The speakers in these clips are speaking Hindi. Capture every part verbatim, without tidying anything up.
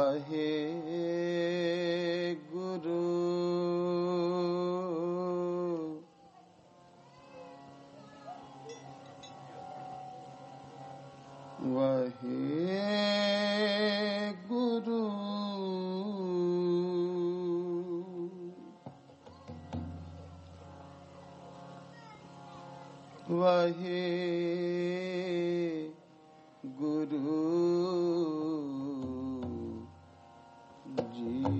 वाहे गुरु वाहे गुरु वाहे गुरु जी।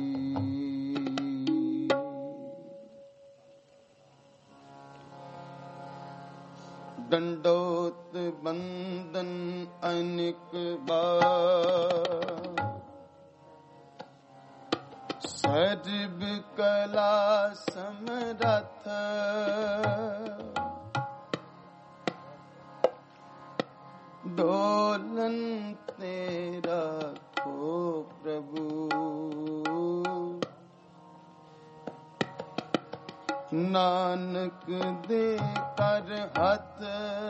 दंडोत बंदन अनेक बार, सर्व कला समरथ, डोलन तेरा को प्रभु, नानक दे कर हथ,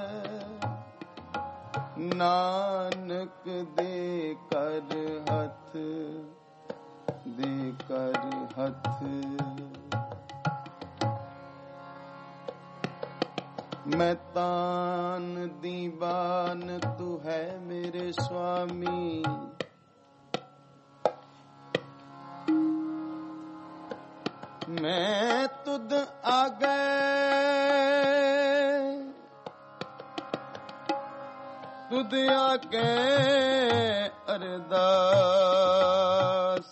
नानक दे कर हथ, दे कर हथ। मैं तान दीवान तू है मेरे स्वामी, मैं तुद आगे तुद आगे अरदास,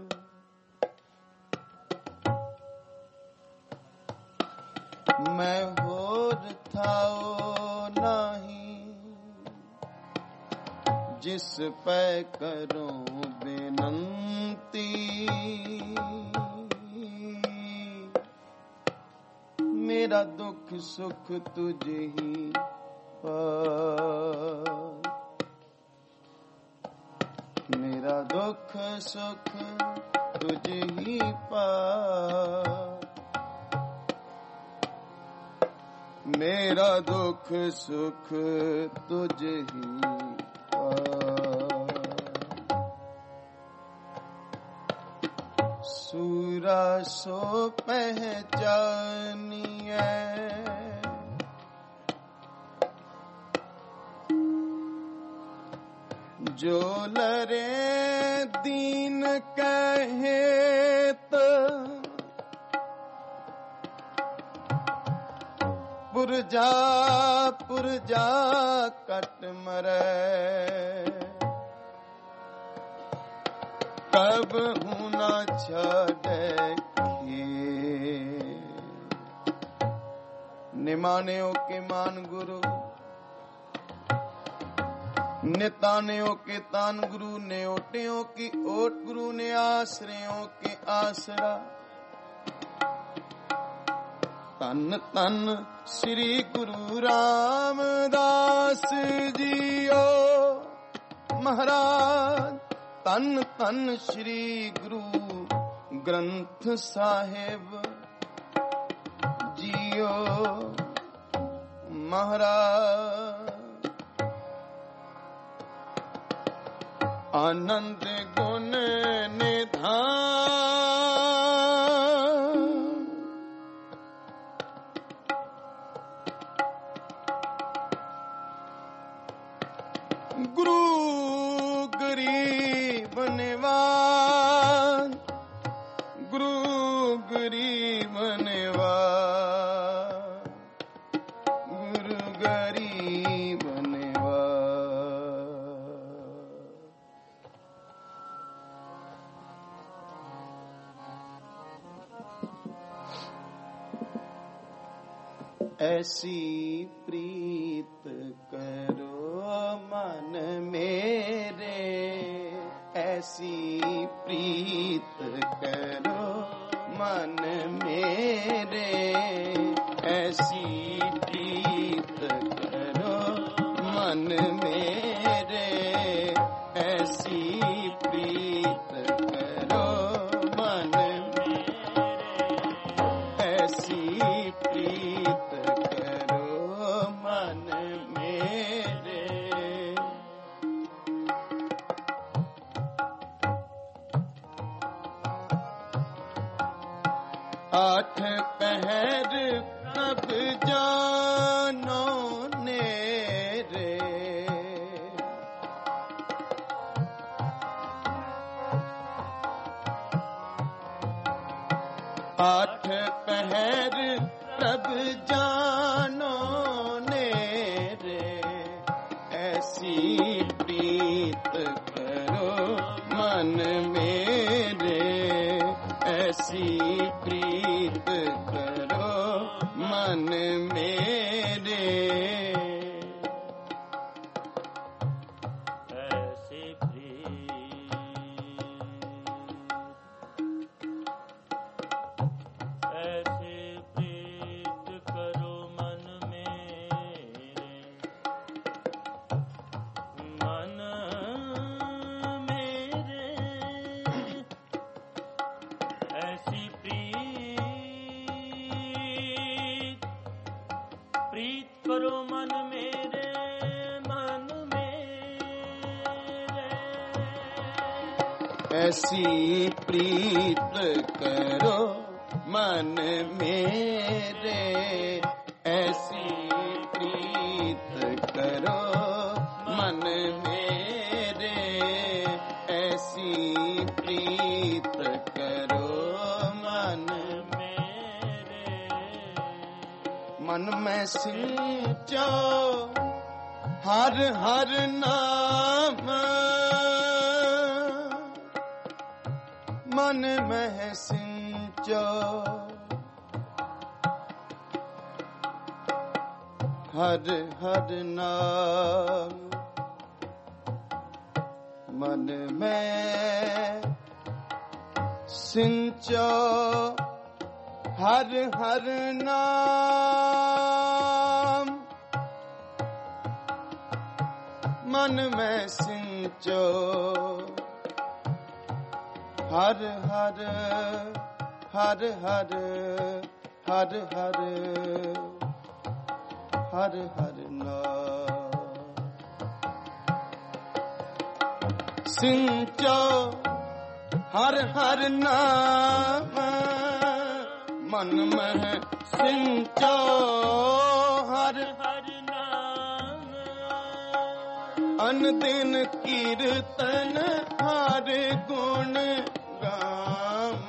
मैं होर थाओ नहीं, जिस पे करूं बेनंती, मेरा दुख सुख तुझे ही पास, मेरा दुख सुख तुझे ही पास, मेरा दुख सुख तुझे ही पास। सूरा सो पहचानिए, जो लरे दीन कहे तो पुरजा पुरजा कट मरे, कब हूँ न छड़े निमान्यो के मान गुरु, नितान्यो के तान गुरु, न्योट्यो की ओट गुरु, ने आश्रयों के आसरा। तन तन श्री गुरु रामदास जियो महाराज, तन तन श्री गुरु ग्रंथ साहिब जियो महाराज। आनंद गुण निधान, गुरु गरीब निवान, गुरु गरीब निवान, गुरु गरीब निवान। ऐसी प्रीत करो मन मेरे, ऐसी प्रीत करो मन मेरे, ऐसी प्रीत करो मन मेरे, ऐसी प्रीत करो मन मेरे, ऐसी प्रीत करो मन मेरे। आठ पहर प्रभ जानो नेरे। आठ पहर प्रभ जानो नेरे। ऐसी प्रीत करो मन मेरे। ऐसी प्रीत करो मन मेरे। ऐसी प्रीत ऐसी प्रीत करो मन मेरे। मन मेरे ऐसी प्रीत प्रीत करो मन मेरे। मन मेरे ऐसी प्रीत करो मन मेरे। ऐसी प्रीत करो मन मेरे। ऐसी प्रीत करो मन मेरे। मन में सिंचो हर हर नाम। मन में सिंचो हर हर नाम। मन में सिंचो हर हर नाम। मन में सिंचो हर हर हर हर हर हर हर हर नाम। सिंचो हर हर नाम। मन में सिंचो हर हर नाम। अन दिन कीर्तन हर गुण गाम।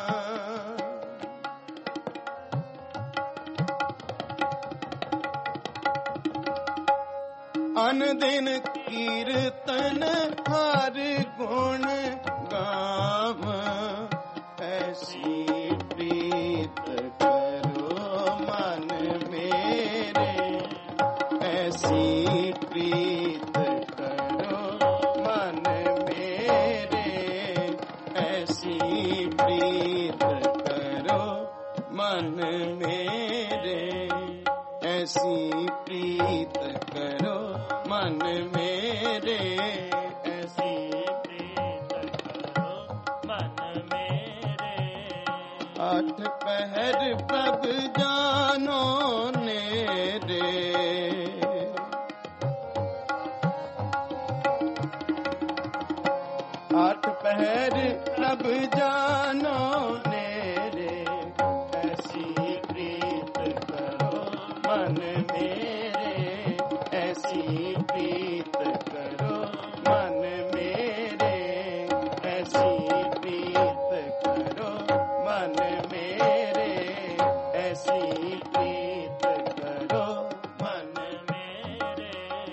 अन दिन कीर्तन हर गुण गाम। ऐसी प्रीत करो मन मेरे। ऐसी प्रीत करो मन मेरे। ऐसी प्रीत करो मन मेरे। ऐसी प्रीत करो मन मेरे। ऐसी प्रीत करो मन मेरे। आठ पहर प्रभ जानो नेरे। आठ पहर प्रभ जानो नेरे। ऐसी प्रीत करो मन मेरे। ऐसी प्रीत करो मन मेरे। ऐसी प्रीत करो मन मेरे। ऐसी प्रीत करो मन मेरे।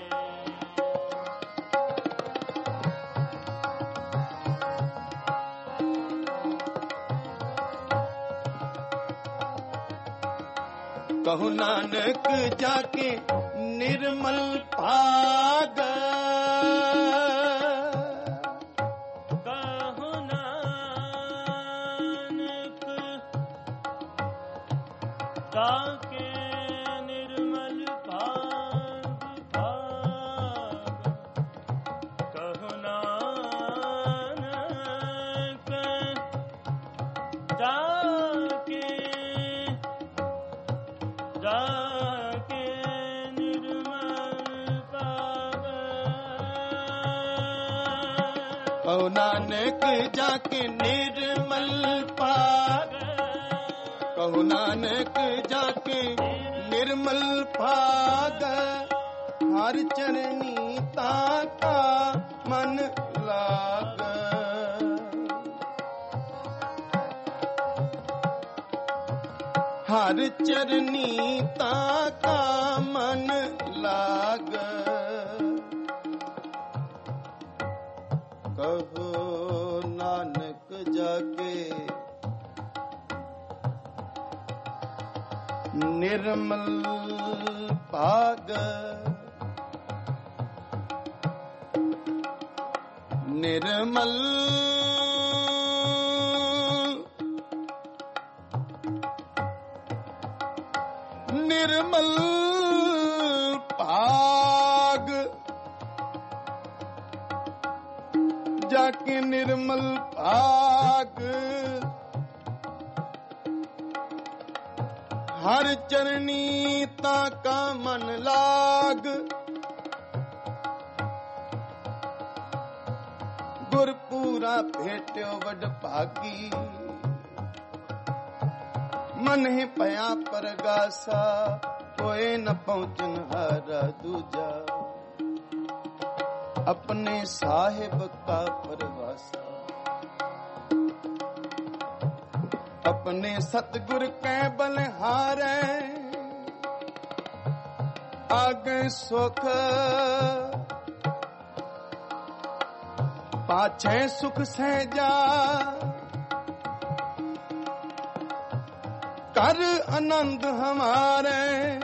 कहु नानक जाके निर्मल पाग। कहु नानक जाके निर्मल भाग भाग। कहु नानक जाके जाके निर्मल पाग। कहु नानक जाके निर्मल पाग। कहु नानक जाके निर्मल भाग हर चरनी ताका मन लाग हर चरनी ताका मन लाग कहो नानक जाके निर्मल भाग निर्मल निर्मल भाग जाके निर्मल भाग हर चरनी ताका मन लाग गुरपूरा भेट्यो वड भागी मन है पया परगासा कोई न पहुंचन हारा दूजा अपने साहिब का परवासा अपने सतगुर के बलिहारे आगे सुख पाछे सुख सहजा कर आनंद हमारे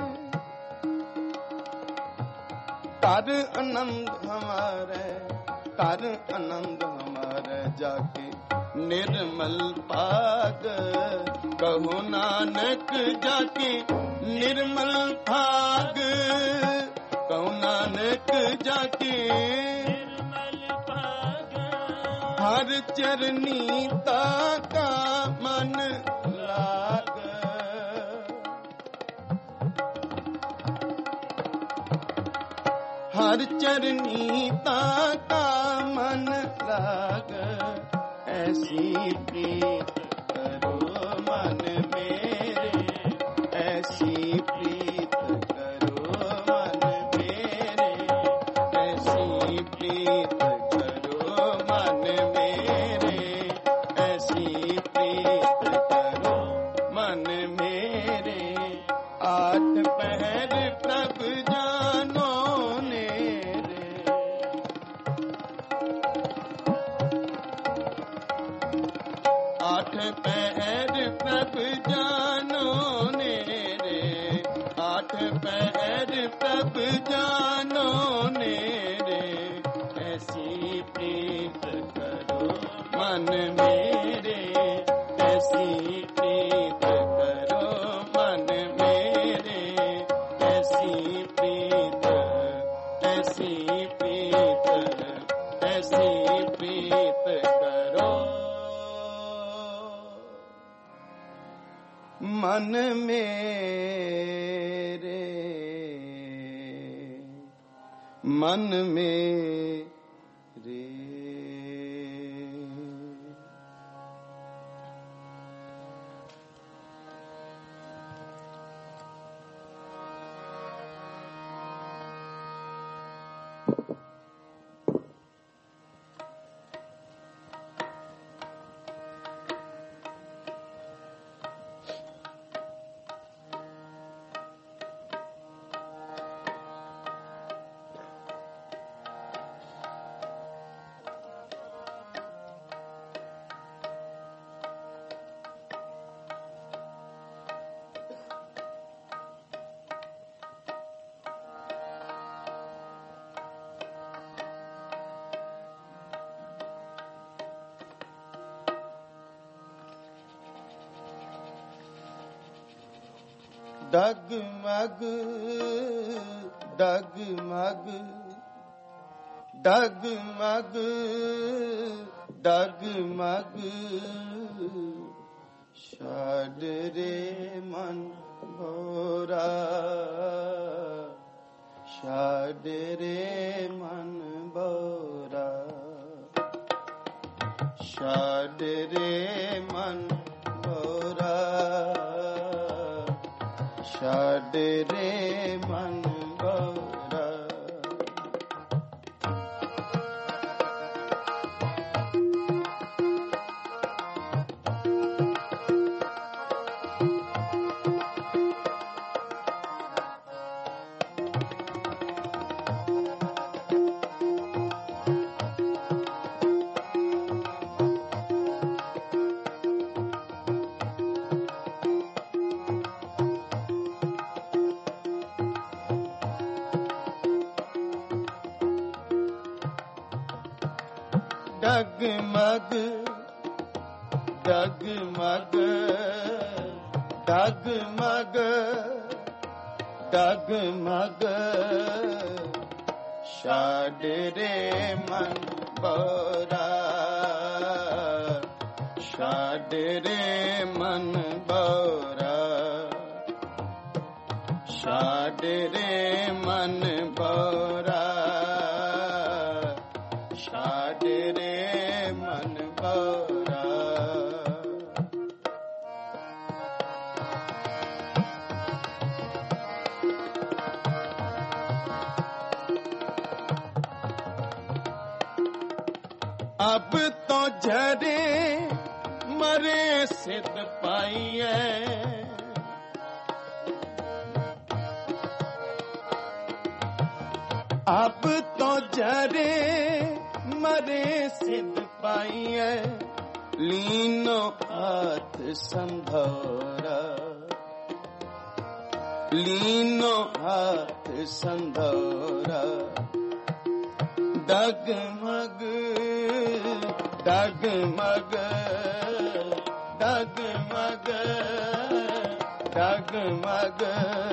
कर आनंद हमारे कर आनंद हमारे जाके निर्मल भाग कहु नानक जाके निर्मल भाग कहु नानक जाके हर चरनी ताका मन लाग हर चरनी ताका मन लाग ऐसी प्रीत करो मन मेरे ऐसी प्रीत करो मन मेरे ऐसी प्रीत करो मन मेरे ऐसी प्रीत करो मन मेरे आठ पहर प्रभ जानो आठ पैर प्रभ जानो ने रे आठ पैर प्रभ जानो ने रे ऐसी प्रीत करो मन मेरे ऐसी प्रीत करो मन मेरे ऐसी प्रीत ऐसी प्रीत ऐसी प्रीत करो मन मेरे मन मेरे डगमग डगमग डगमग डगमग छाड़ रे मन भोरा छाड़ रे मन भोरा छाड़ रे मन भोरा ਛੱਡ ਰੇ ਮਨ ਬੋਰਾ। ਡਗਮਗ ਡਗਮਗ ਡਗਮਗ ਡਗਮਗ ਛੱਡ ਰੇ ਮਨ ਬੋਰਾ। ਛੱਡ ਰੇ ਮਨ ਬੋਰਾ। ਛੱਡ ਰੇ ਮਨ ਬੋਰਾ। ਛੱਡ ਰੇ ਮਨ ਬੋਰਾ। ਅਬ ਤੋਂ ਝਰੇ ਮਰੇ ਸਿੱਧ ਪਾਈਐ। ਅਬ ਤੋਂ ਝਰੇ ਮਰੇ ਸਿੱਧ ਪਾਈਐ। ਲੀਨੋ ਹਾਥ ਸੰਧੋਰਾ। ਲੀਨੋ ਹਾਥ ਸੰਧੋਰਾ। ਡਗਮਗ ਡਗਮਗ ਡਗਮਗ ਡਗਮਗ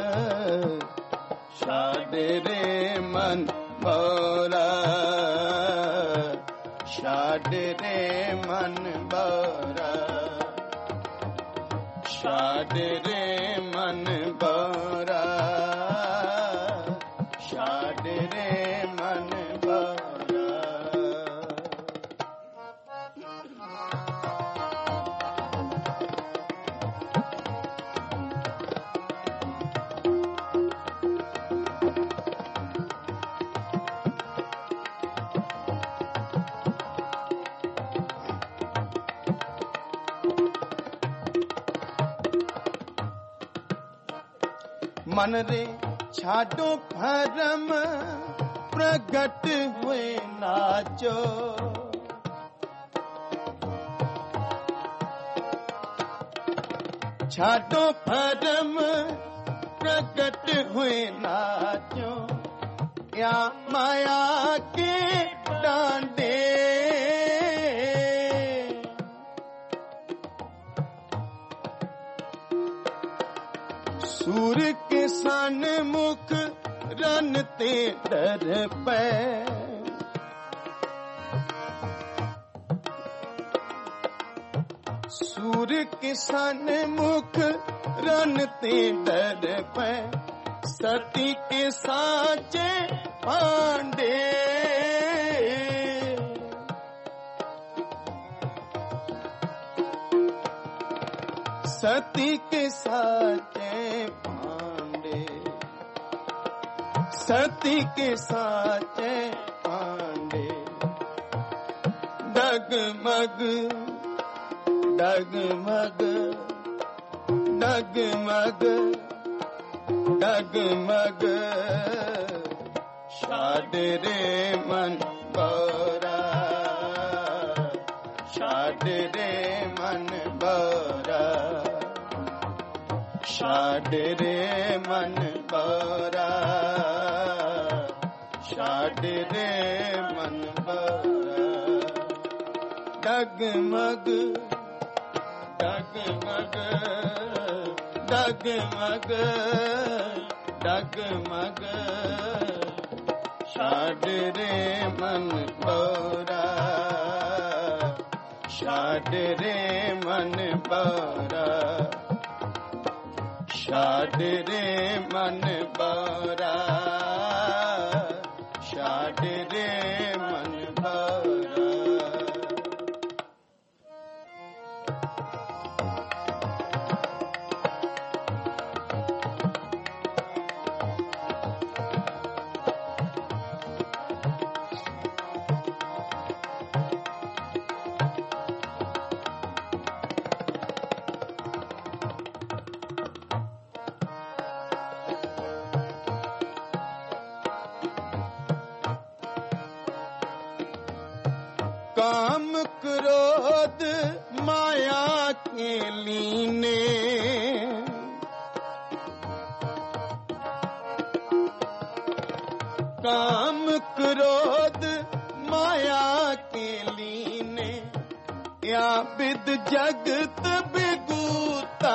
ਛੱਡ ਰੇ ਮਨ ਬੋਰਾ। ਛੱਡ ਰੇ ਮਨ ਬੋਰਾ। ਛੱਡ ਰੇ ਮਨ ਬੋਰਾ। ਛੱਡ ਰੇ ਮਨ ਬੋਰਾ। मन रे छाडो भरम प्रगट हुए नाचो। छाडो भरम प्रगट हुए नाचो। या माया के डांडे सूर के सन मुख रन ते डर पै। सूर के सन मुख रन ते डर पै। सती के साचे पांडे सती के साचे पांडे। सती के साचे पांडे। डगमग डगमग डगमग डगमग छाड रे मन बौरा। छाड रे मन बौरा। छाड रे मन बौरा। छाड रे मन बौरा। डगमग डगमग डगमग डगमग छाड रे मन बौरा। छाड रे मन बौरा। छाड रे मन बौरा। छाड रे मन बौरा। काम क्रोध माया के लीने, काम क्रोध माया के लीने, या विद जगत बिगूता,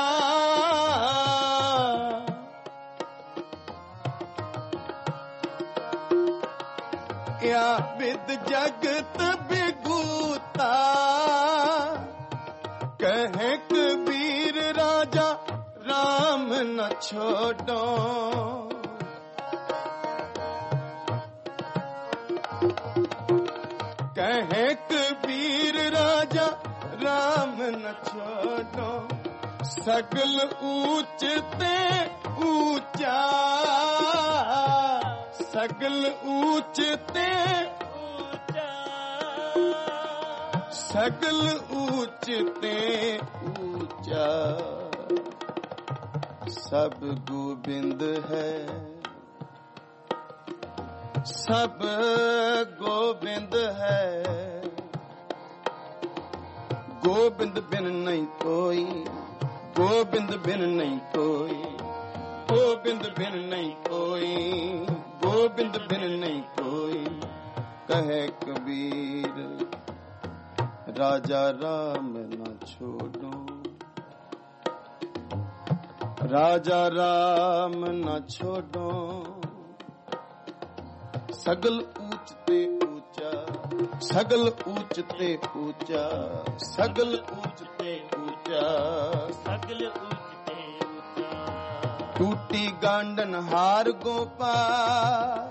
या विद जगत बिगूता। कहे कबीर राजा राम न छोड़ो, कहे कबीर राजा राम न छोड़ो, सगल ऊंचते ऊंचा, सगल ऊंचते ऊंचा, सगल ऊंचते ऊंचा। सब गोविंद है, सब गोविंद है, गोविंद बिन नहीं कोई, गोविंद बिन नहीं कोई, गोविंद बिन नहीं कोई, गोविंद बिन नहीं कोई। कहे कबीर राजा राम न छोड़ो, राजा राम न छोड़ो, सगल ऊंचते ऊंचा, सगल ऊंचते ऊंचा, सगल ऊंचते ऊंचा, सगल ऊंचते ऊंचा। टूटी गांडन हार गोपाल,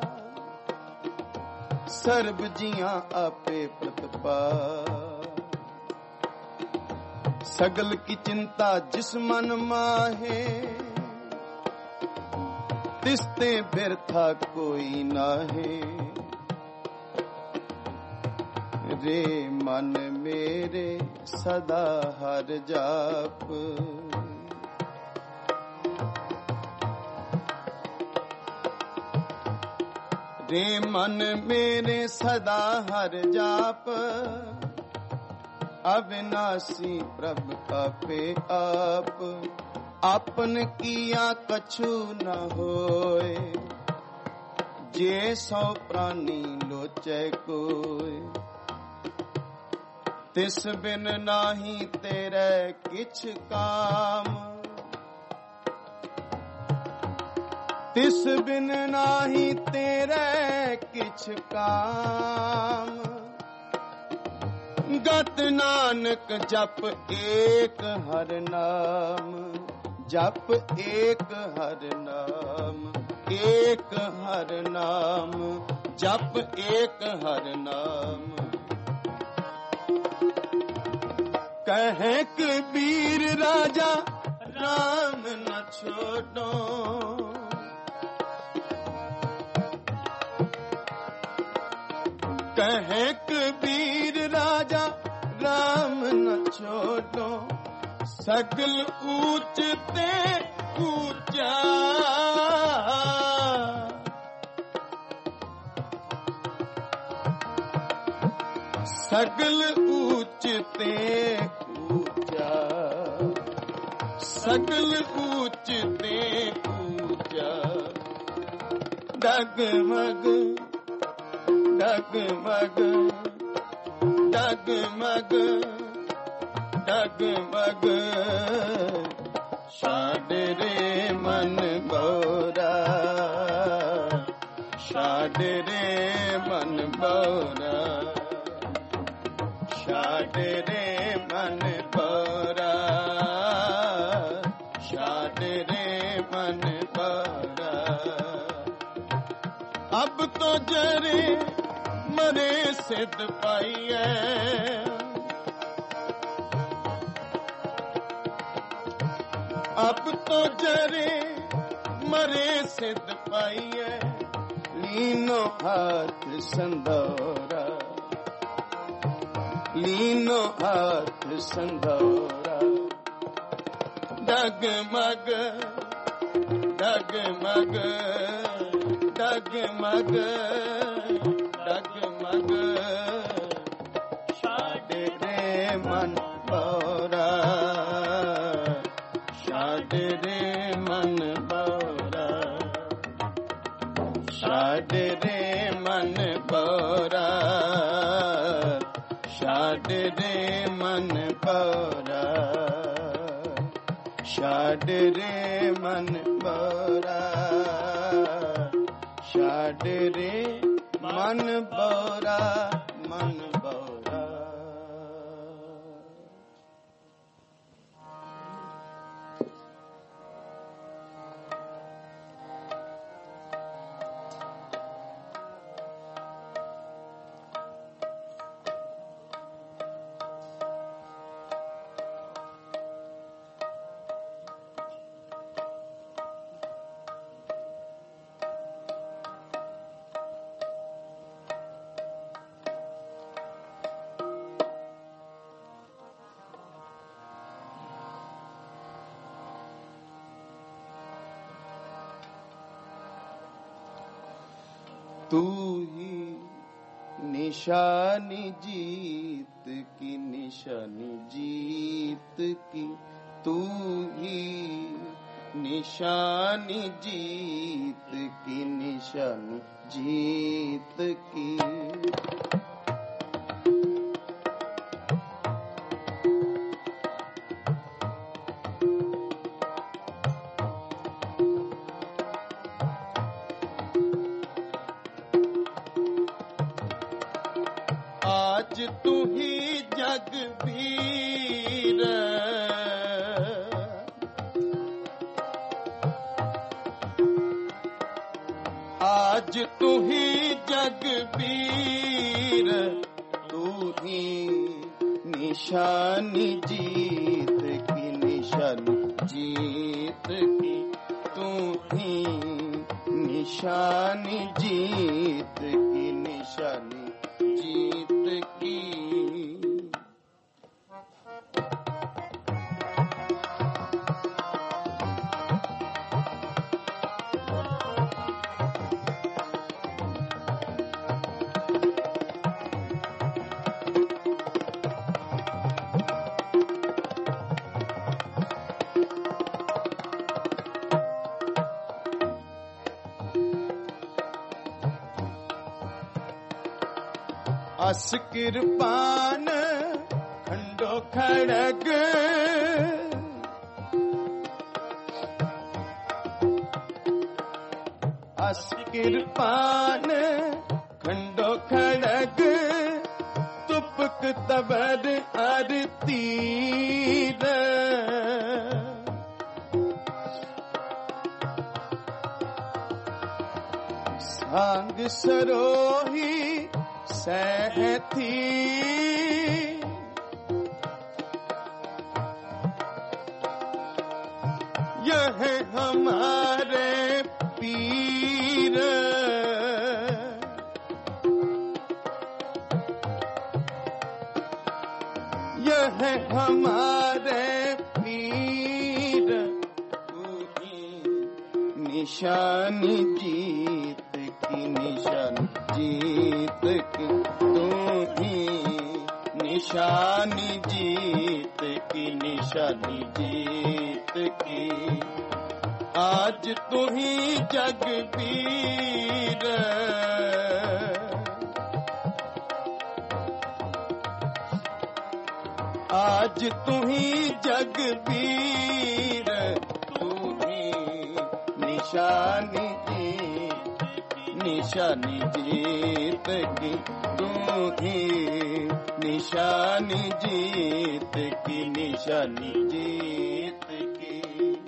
सर्ब जियां आपे प्रतपाल। सगल की चिंता जिस मन माहे, तिसते बिरथा कोई नाहे। रे मन मेरे सदा हर जाप, रे मन मेरे सदा हर जाप। अविनाशी प्रभु आपे आप, आपन किया कछु न होए। जे सौ प्राणी लोचे कोय, तिस बिन नाही तेरे किछ काम। तिस बिन नाही तेरे किछ काम। गत नानक जप एक हर नाम, जप एक हर नाम, एक हर नाम, जप एक हर नाम। कहे कबीर राजा राम न छोड़ो, कहे कबीर राजा राम न छोड़ो। सगल ऊंचते ऊंचा, सगल ऊंचते ऊंचा, सगल ऊंचते ऊंचा। डगमग डगमग डगमग डगमग शाद रे मन बौरा, शाद रे मन बौरा, शाद रे मन बौरा, शाद रे मन बौरा। अब तो जरे मरे सिद्ध पाइए, अब तो जरे मरे सिद्ध पाइए। लीनो हाथ संदौरा, लीनो हाथ संदौरा। डगमग डगमग डगमग डगमग मन बौरा छाड़ रे मन बौरा छाड़ रे मन बौरा छाड़ रे मन बौरा छाड़ रे मन बौरा छाड़ रे मन बौरा मन बौरा। तू ही निशानी जीत की निशानी जीत की तू ही निशानी जीत की निशानी जीत की। आज तू ही जगबीर आज तू ही जगबीर तू ही निशानी जीत की निशानी जीत की तू ही निशानी जीत की निशानी जीत की। अस किरपान खंडो खड़ग अस किरपान खंडो खड़ग तुपक तबर अरतीर सांग सरोही सहथी यह हमारे पीर यह हमारे पीर तू ही निशानी जीत की निशानी जीत की तू ही निशानी जीत की निशानी जीत की। आज तू ही जगबीर आज तू ही जगबीर तू ही निशानी निशानी जीत की तू ही निशानी जीत की निशानी जीत की।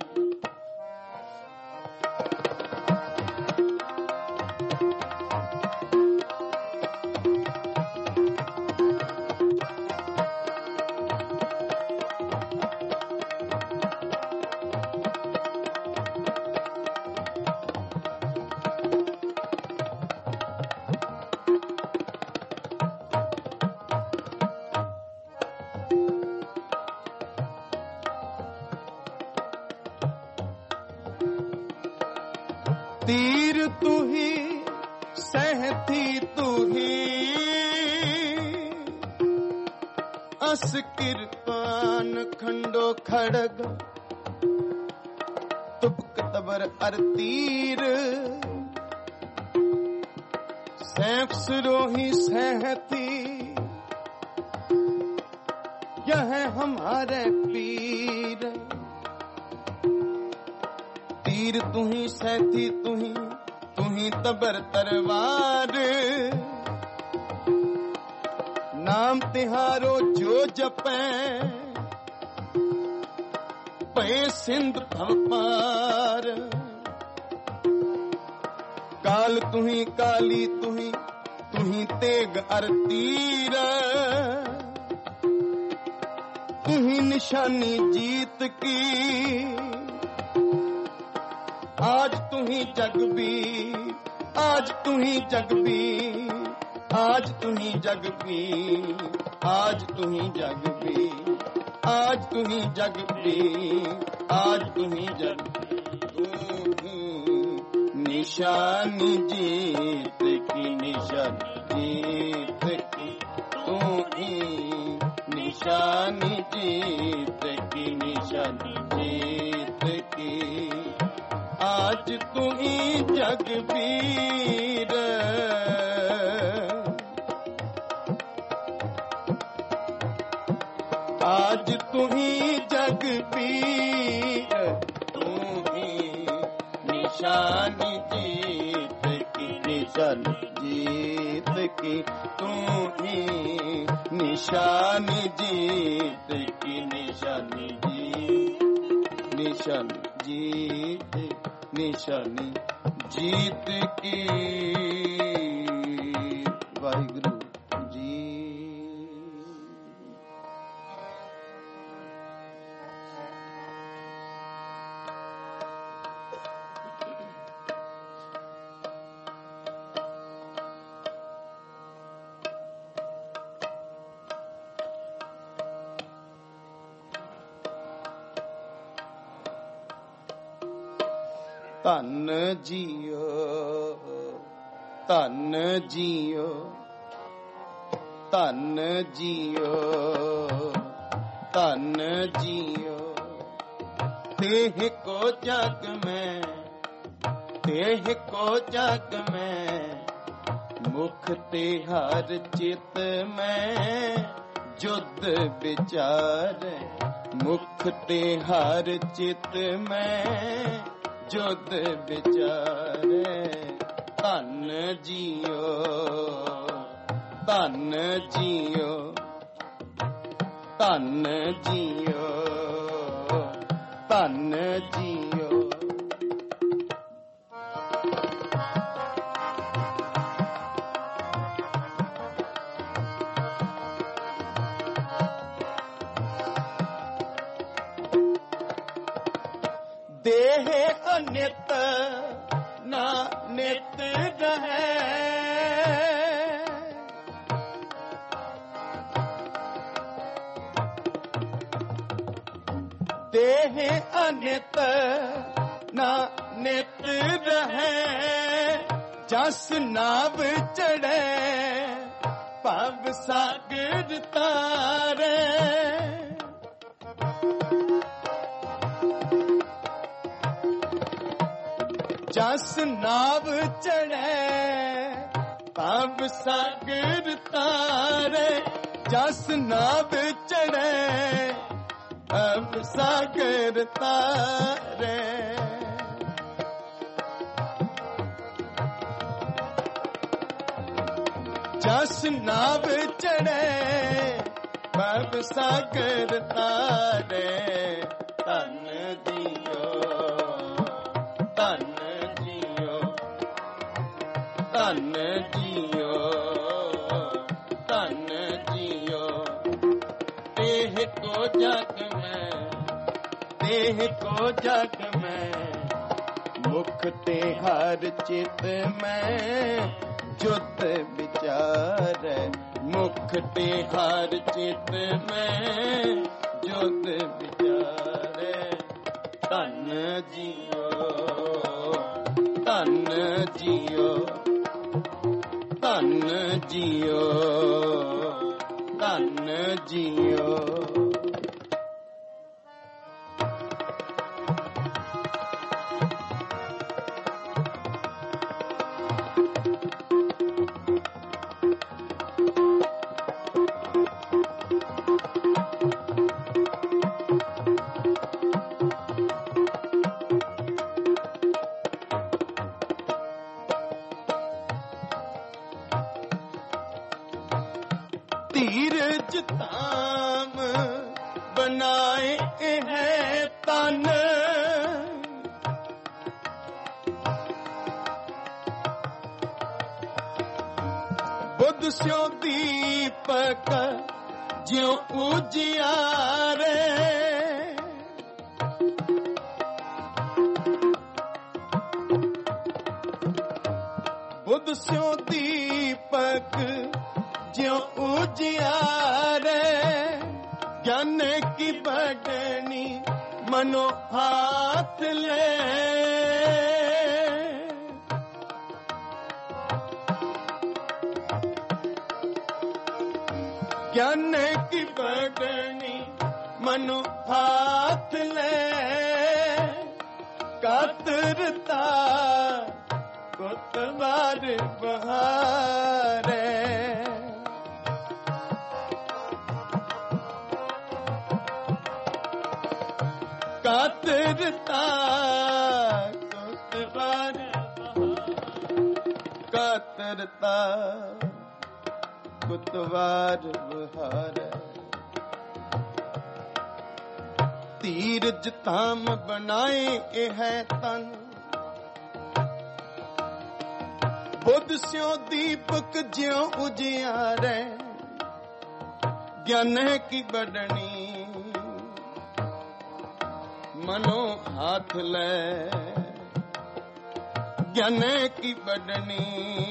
तीर तू ही सहती तू ही ਅਸ ਕਿਰਪਾਨ ਖੰਡੋ ਖੜਗ ਤੁਪਕ ਤਬਰ ਅਰ ਤੀਰ सैफ सिरोही सहती यह हमारे पीर तीर तुही सहती तुही तुही तबर तरवार नाम तिहारो जो जपै पे सिंध भवपार काल तुही काली तुही तुही तेग अर तीर तुही निशानी जीत की आज तुही जगबीर आज तुही जगबीर आज तुही जगबीर आज तुही जगबीर आज तुही जगबीर आज तुही जगबीर निशानी जीत की निशानी जीत की तू ही निशानी जीत की निशानी जीत की आज तू ही जगबीर आज तू ही जगबीर तू ही निशानी जीत की निशानी जीत की तू ही निशानी जीत की निशानी जीत निशानी जीत निशानी जीत की वाहिगुरु जी। ਧੰਨ ਜੀਓ ਧੰਨ ਜੀਓ ਧੰਨ ਜੀਓ ਧੰਨ ਜੀਓ ਦੇਹ ਕੋ ਜਗ ਮੈਂ ਦੇਹ ਕੋ ਜਗ ਮੈਂ ਮੁਖ ਤੇ ਹਰ ਚਿਤ ਮੈਂ ਜੁਦ ਵਿਚਾਰ ਮੁਖ ਤੇ ਹਰ ਚਿਤ ਮੈਂ ਜੁਦ ਵਿਚਾਰੇ ਧੰਨ ਜੀਓ ਧੰਨ ਜੀਓ ਧੰਨ ਜੀਓ ਧੰਨ ਜੀਓ। ਦੇਹ ਅਨਿਤ ਨਾ ਨਿਤ ਰਹੈ ਦੇਹ ਅਨਿਤ ਨਾ ਨਿਤ ਰਹੈ ਜਸ ਨਾਵ ਚੜ੍ਹੈ ਭਵ ਸਾਗਰ ਤਾਰੈ ਜਸ ਨਾਵ ਚੜ੍ਹੈ ਭਵ ਸਾਗਰ ਤਾਰੈ ਜਸ ਨਾਵ ਚੜ੍ਹੈ ਭਵ ਸਾਗਰ ਤਾਰੈ ਜਸ ਨਾਵ ਚੜ੍ਹੈ ਭਵ ਸਾਗਰ ਤਾਰੈ ਧੰਨ ਜੀਓ ਧੰਨ ਧੰਨ ਜੀਓ ਧੰਨ ਜੀਓ ਦੇਹ ਕੋ ਜਗ ਮੈਂ ਦੇਹ ਕੋ ਜਗ ਮੈਂ ਮੁਖ ਤੇ ਹਰ ਚਿਤ ਮੈਂ ਜੁਦ ਵਿਚਾਰੈ ਮੁਖ ਤੇ ਹਰ ਚਿਤ ਮੈਂ ਜੁਦ ਵਿਚਾਰੈ ਧੰਨ ਜੀਓ ਧੰਨ ਜੀਓ ਧੰਨ ਜੀਓ ਧਨ ਜੀਓ। ਧੀਰਜ ਧਾਮ ਬਣਾਏ ਹੈ ਤਨ, ਬੁੱਧ ਸਿਉ ਦੀਪਕ ਜਿਉ ਉਜਿਆਰੇ, ਬੁੱਧ ਸਿਉ ਦੀਪਕ ਜਿਉ ਉਜਿਆਰੇ, ਗਿਆਨ ਕੀ ਬੜਨੀ ਮਨੋ ਹਾਥ ਲੈ, ਗਿਆਨ ਕੀ ਬੜਨੀ ਮਨੋ ਹਾਥ ਲੈ, ਕਾਤਰਤਾ ਕੁਤਵਾਰ ਬਹਾਰੇ, ਕਾਤਰਤਾ ਕੁਤਵਾਰ ਕਾਤਰਤਾ ਕੁਤਵਾਰ ਬਹਾਰੇ, ਧੀਰਜ ਧਾਮ ਬਣਾਏ ਇਹ ਹੈ ਤਨ, ਬੁੱਧ ਸਿਉ ਦੀਪਕ ਜਿਉ ਉਜਿਆਰੇ, ਗਿਆਨ ਕੀ ਬੜਨੀ ਮਨੋ ਹਾਥ ਲੈ, ਗਿਆਨ ਕੀ ਬੜਨੀ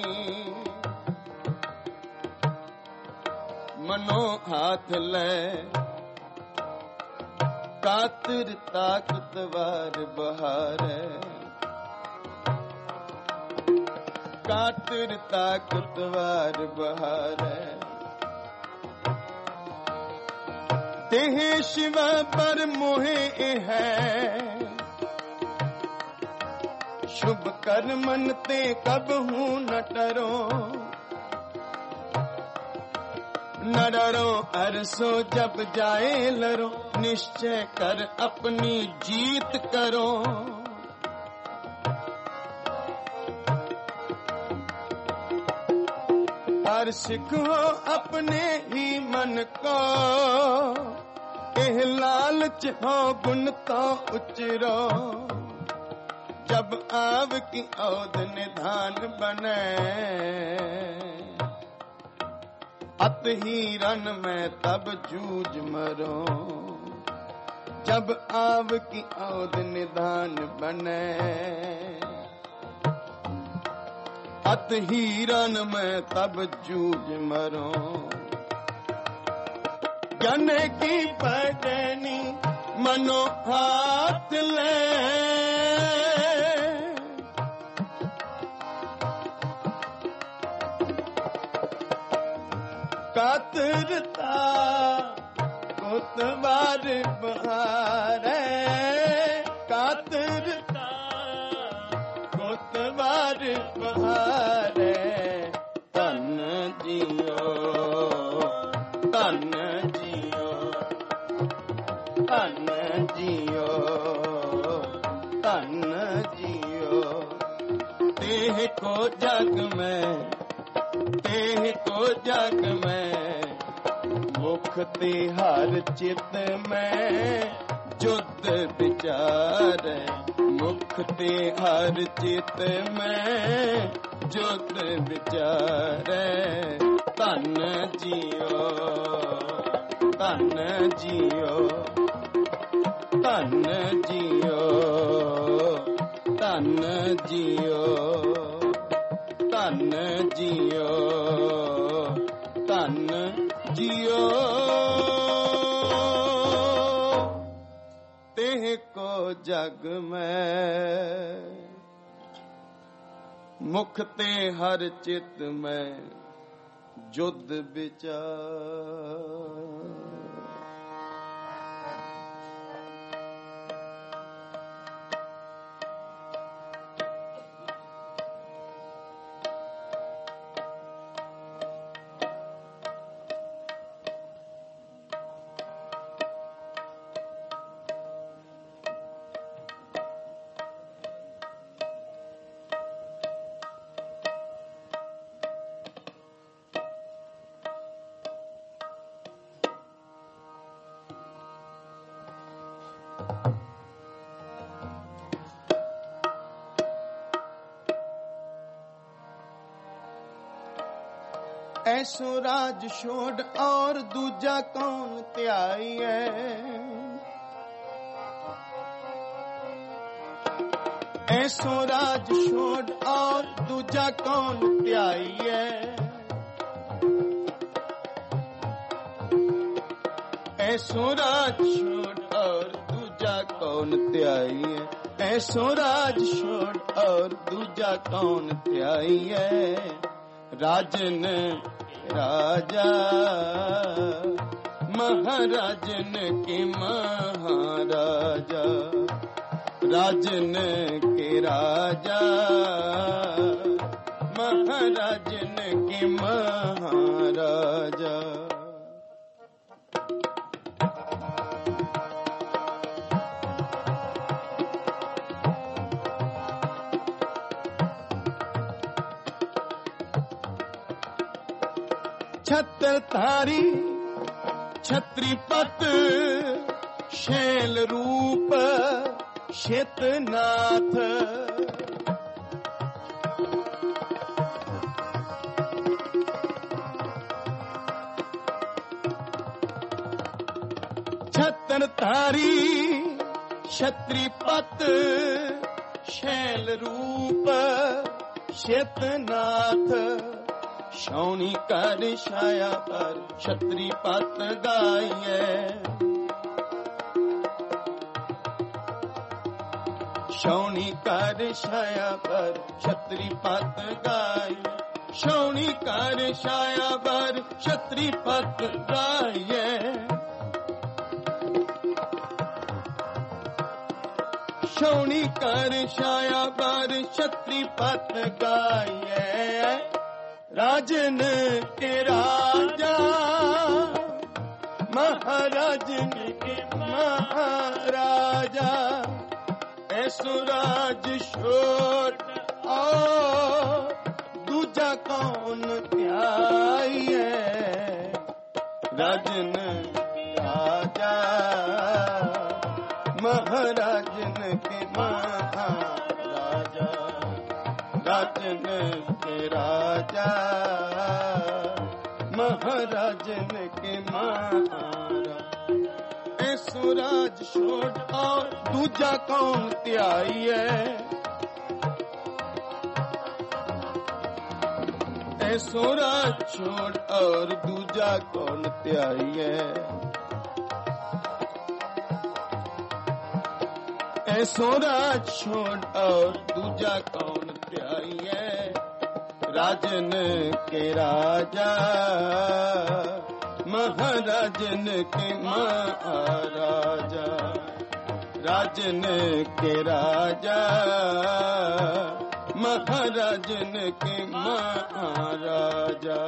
ਮਨੋ ਹਾਥ ਲੈ, ਕਾਤਰਤਾ ਕੁਤਵਾਰ ਬਹਾਰੇ, ਕਾਤਰਤਾ ਕੁਤਵਾਰ ਬਹਾਰੇ, ਦੇਹ ਸ਼ਿਵ ਪਰ ਮੋਹਿ ਇਹ ਹੈ, ਸ਼ੁਭ ਕਰਮਨ ਤੇ ਕਬਹੂ ਨ ਟਰੋ, न डरो अरसो जब जाए लरो, निश्चय कर अपनी जीत करो, हर सिखो अपने ही मन को, एह लालच हो गुण तो उचरो, जब आव की औध निधान बने, अत ही रन में तब जूझ मरो, जब आव की औध निधान बने, अत ही रन में तब जूझ मरो, ज्ञान की पड़नी मनो हाथ ले, कातरता कुतवार बहारे, कातरता कुतवार बहारे, धन जियो धन जियो धन जियो धन जियो, देह को जग में देह को जग में, मुख ते हर चित में जुद विचार, मुख ते हर चित में जुद विचार, धन जियो धन जियो धन जियो धन जियो धन जियो धन जियो, तेह को जग में मुख ते हर चित में जुद विचार। ऐसो राज छोड़ और दूजा कौन त्याई है। ऐसो राज छोड़ और दूजा कौन त्याई है। ऐसो राज छोड़ और दूजा कौन त्याई है। ऐसो राज छोड़ और दूजा कौन त्याई है। राजन राजा महाराजन के महाराजा। राजन के राजा महाराजन के महाराजा। छत्रधारी छत्रीपत शैल रूप शेतनाथ। छत्रधारी छत्रीपत शैल रूप शेतनाथ। शौनी कर छाया पर छत्री पत गाइए। शौनी कर छाया पर छत्री पत गाइए। शौनी कर छाया पर छत्री पत गाइए। शौनी कर छाया पर छत्री पत गाइए। राजन के राजा महाराजन के महाराजा। ऐसो राज छोड़ और दूजा कौन त्याई है। राजन राजा महाराजन के महाराजा। राजन के राजा महाराजन के महाराजा। ऐसो राज छोड़ और दूजा कौन त्याई है। ऐसो राज छोड़ और दूजा कौन त्याई है। ऐसो राज छोड़ और दूजा कौन त्याई है। राजन के राजा महाराजन के महाराजा। राजन के राजा महाराजन के महाराजा।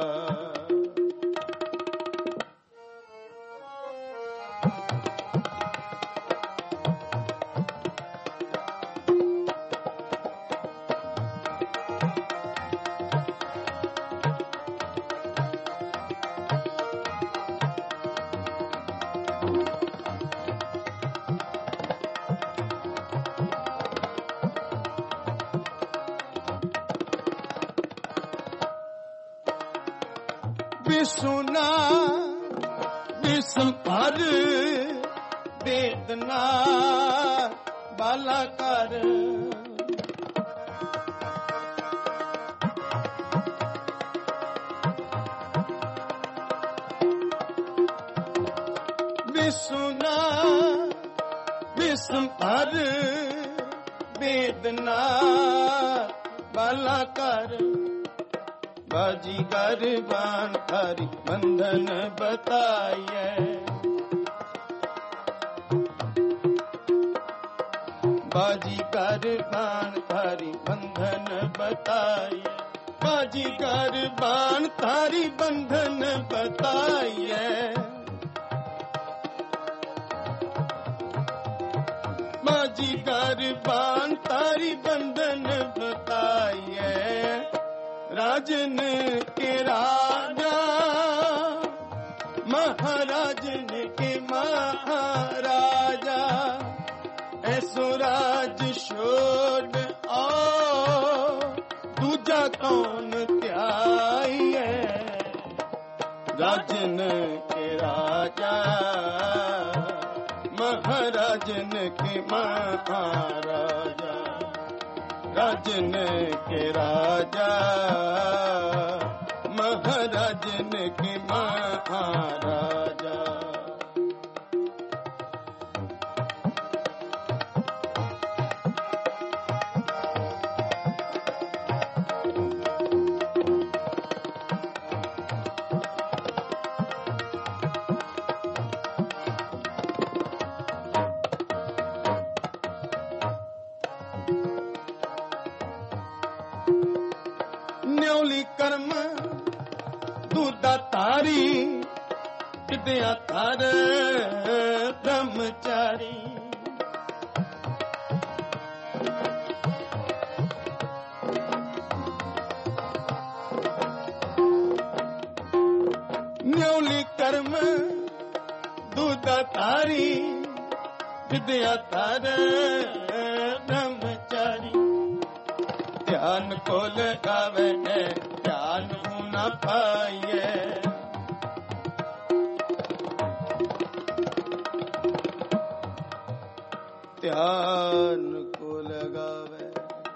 सुना विषम पर वेदना बाला कर। विसुना विषम पर वेदना बाला कर। बाजीगर बाण थारी बंधन बताइए, बाजीगर बाण थारी बंधन बताइए, बाजीगर बाण थारी बंधन बताइए, बाजीगर बाण थारी बंधन बताइए। राजन के राजा महाराजन के महाराजा, ऐसो राज छोड़ आओ दूजा कौन त्याइए। राजन के राजा महाराजन के महाराजा, राजन के राजा महाराजन के महाराजा। न्योली कर्म दूधा तारी विद्या थार ब्रह्मचारी, न्योली कर्म दूधा तारी विद्या थार ब्रह्मचारी। ध्यान को लगावे ध्यान न पाइए, ध्यान को लगावे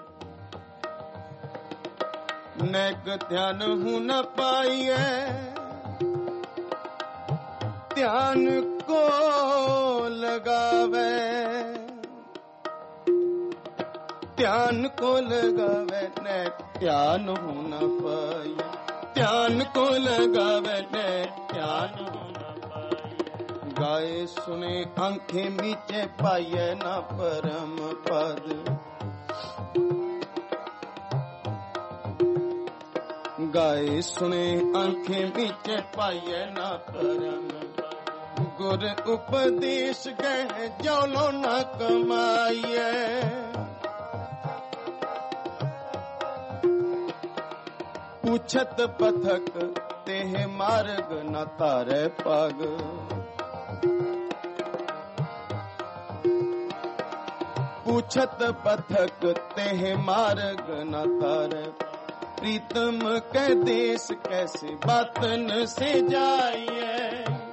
नेक ध्यान हूँ न पाइए, ध्यान को लगावे, ध्यान को लगावे ने ध्यान हो न पाइए, ध्यान को लगावे ने ध्यान हो न पाइए। गाए सुने आंखें नीचे पाइए न परम पद, गाए सुने आंखें नीचे पाइए न परम पद। गुर उपदेश गए जौलो न कमाइए, पूछत पथक तेह मार्ग न तारे पग, पूछत पथक तेह मार्ग न तारे। प्रीतम के देश कैसे बातन से जाइए,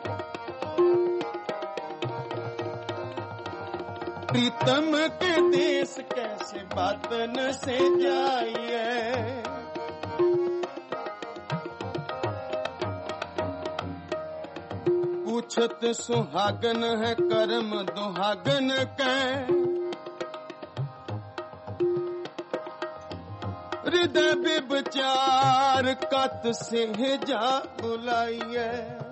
प्रीतम के देश कैसे बातन से जाइए। पूछत सुहागन है कर्म दुहागन के, हृदय विचार कत से जा बुलाइए।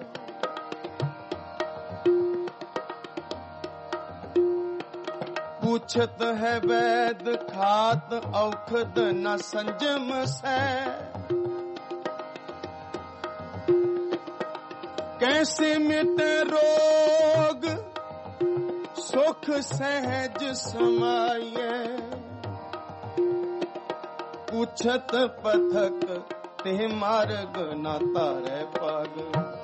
पूछत है वैद खात औखद न संजम से, कैसे मिटे रोग सुख सहज समाये। पूछत पथक ते मार्ग न तारे पग,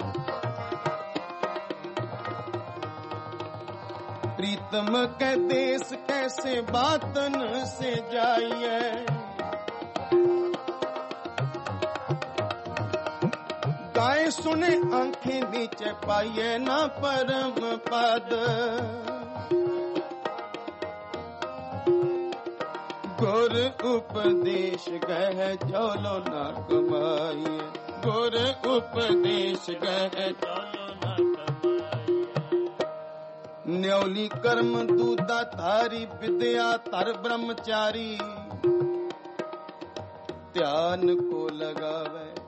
प्रीतम के देश कैसे बातन से जाइए। गाए सुने आंखें नीचे पाइए ना परम पद, गुर उपदेश गह चलो ना कमाइए, गुर उपदेश गह चलो ना कमाइए। न्योली कर्म दूधा तारी विद्या तर ब्रह्मचारी, ध्यान को लगावे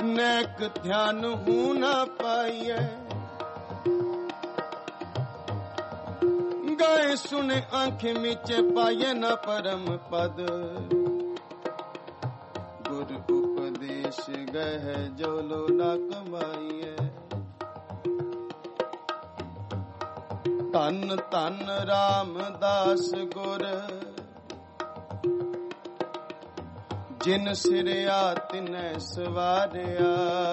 ਨੈਕ ਧਿਆਨ ਹੂ ਨਾ ਪਾਈਐ। ਗਾਏ ਸੁਣੇ ਆਂਖ ਮੀਚੇ ਪਾਈਐ ਨਾ ਪਰਮ ਪਦ। ਗੁਰ ਉਪਦੇਸ਼ ਗਹਿ ਜੋ ਲੋ ਨਾ ਕਮਾਈਐ। ਧੰਨ ਧੰਨ ਰਾਮਦਾਸ ਗੁਰ ਜਿਨ ਸਿਰਿਆ ਤਿਨੈ ਸਵਾਰਿਆ।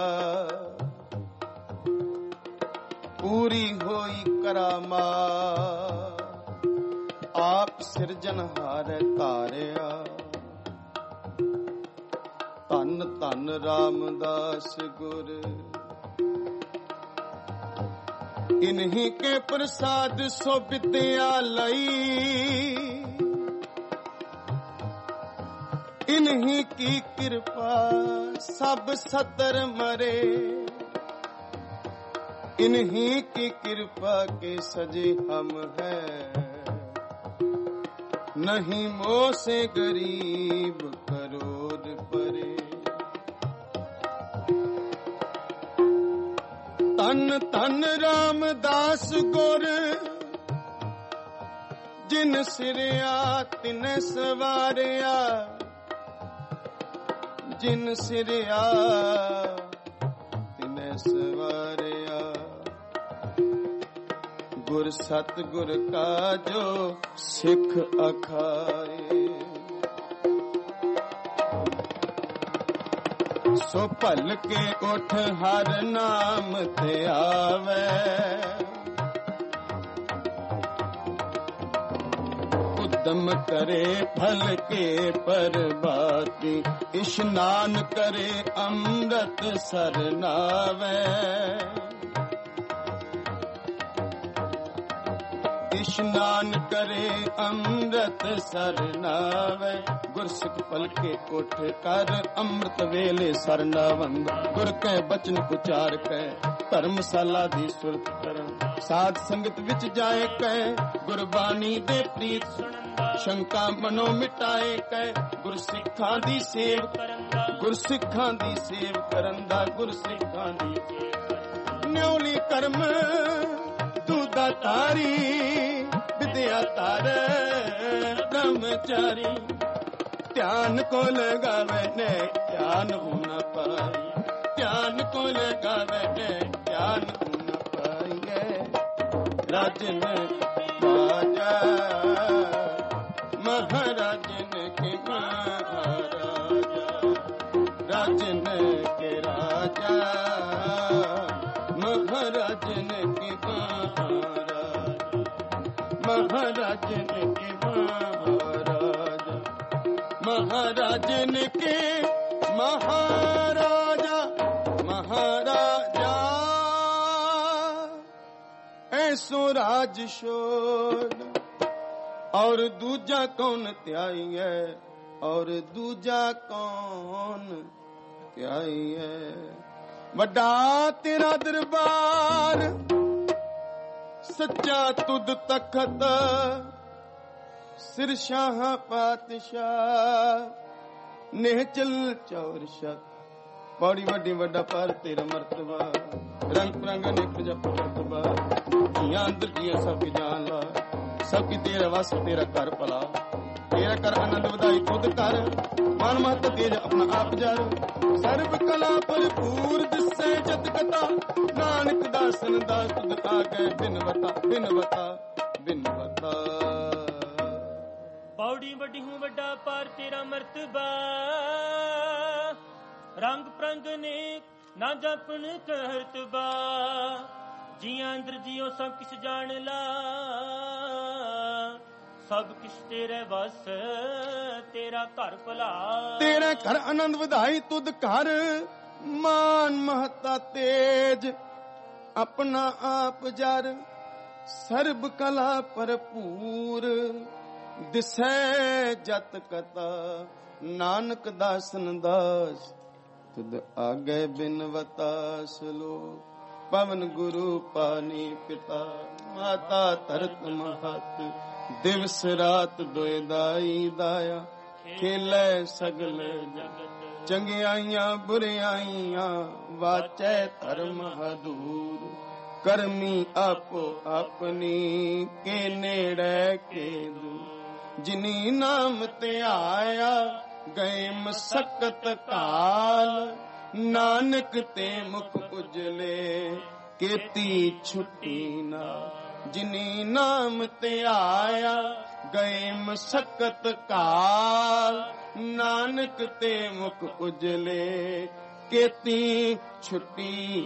ਪੂਰੀ ਹੋਈ ਕਰਾਮਾ ਆਪ ਸਿਰਜਨਹਾਰ ਧਾਰਿਆ। ਧੰਨ ਧੰਨ ਰਾਮਦਾਸ ਗੁਰ इन्हीं के प्रसाद सो विद्या लई। इन्हीं की कृपा सब सतर मरे। इन्हीं की कृपा के सजे हम हैं। नहीं मोह से गरीब करोड़ परे। धन धन रामदास गुर जिन सिरिया तिन सवारिया। जिन सिरिया तिन सवारिया। गुर सतगुर का जो सिख अखाए। सो भल के उठ हर नाम ते आवे। उद्यम करे फल के परबाती। इशनान करे अमृत सर नावे। इशनान करे अमृत सर नावे। गुरसिख पल के उठ कर अमृत वेले सर नावंदा। गुर के बचन उचार कै धर्मशाला दी सुरत करन। साध संगत विच जाए कै गुरबाणी दे प्रीत सुनंदा। शंका मनो मिटाए कै गुरसिखां दी सेव करंदा। गुरसिखां दी सेव करंदा। गुरसिखां दी सेव न्योली कर्म दूदा तारी। विद्या तारे ब्रह्मचारी। ध्यान को लगावे ने ध्यान हो न पाई। ध्यान को लगावे ने ध्यान हो न पाइए। राजन राजा महाराजन के महाराजा। राजन के राजा महाराजन के महाराजा। महाराजन के महाराजा। महाराजन के महाराजा। महाराजा ऐसो राज शोर। और दूजा कौन त्याई है। और दूजा कौन त्याई है। वड्डा तेरा दरबार सच्चा तुद तखत। सिर शाह पातशाह नेचल चौर शत। पौड़ी वड्डी वड्डा पर तेरा मर्तबा। रंग रंग निक जप मर्तबा। जियां अंदर जिया सबकी जान ला। सबकी तेरा वस तेरा कर भला। तेरा कर आनंद ਵਧਾਈ खुद कर। मन महत तेज अपना आप जर। सर्व कला भरपूर दिसै जत कथा। नानक दासन दास तुद आगे बिनवता बिनवता बिनवता। पौड़ी वड्डी हूँ वड्डा पार तेरा मर्तबा। रंग प्रंग ने ना जपन कहरतबा। जिया अंदर जियो सब किस जान ला। सब किस तेरे बस तेरा घर भला। तेरे घर आनंद ਵਧਾਈ तुद घर। मान महता तेज अपना आप जर। सर्ब कला भरपूर दिसै जत कथा। नानक दासन दास तुद आगे बिनवता। सलो पवन गुरु पानी पिता। माता तरत महत दिवस रात दोय दाई दाया। खेलै सगल जगत ਚੰਗਿਆਈਆਂ ਬੁਰਿਆਈਆਂ ਵਾਚੈ ਧਰਮ ਹਦੂਰ। ਕਰਮੀ ਆਪੋ ਆਪਣੀ ਕੇ ਨੇੜੇ ਕੇ ਦੂਰ। ਜਿਨੀ ਨਾਮ ਧਿਆਇਆ ਗਏ ਮਸਕਤ ਕਾਲ। ਨਾਨਕ ਤੇ ਮੁਖ ਉਜਲੇ ਕੀਤੀ ਛੁੱਟੀ ਨਾ। ਜਿਨੀ ਨਾਮ ਧਿਆਇਆ ਗਏ ਮਸਕਤ ਕਾਲ। ਨਾਨਕ ਤੇ ਮੁਖ ਉਜਲੇ ਕੀਤੀ ਛੁੱਟੀ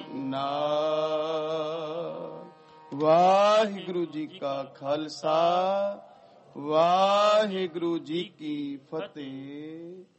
ਨਾਲ। ਵਾਹਿਗੁਰੂ ਜੀ ਕਾ ਖਾਲਸਾ, ਵਾਹਿਗੁਰੂ ਜੀ ਕੀ ਫਤਿਹ।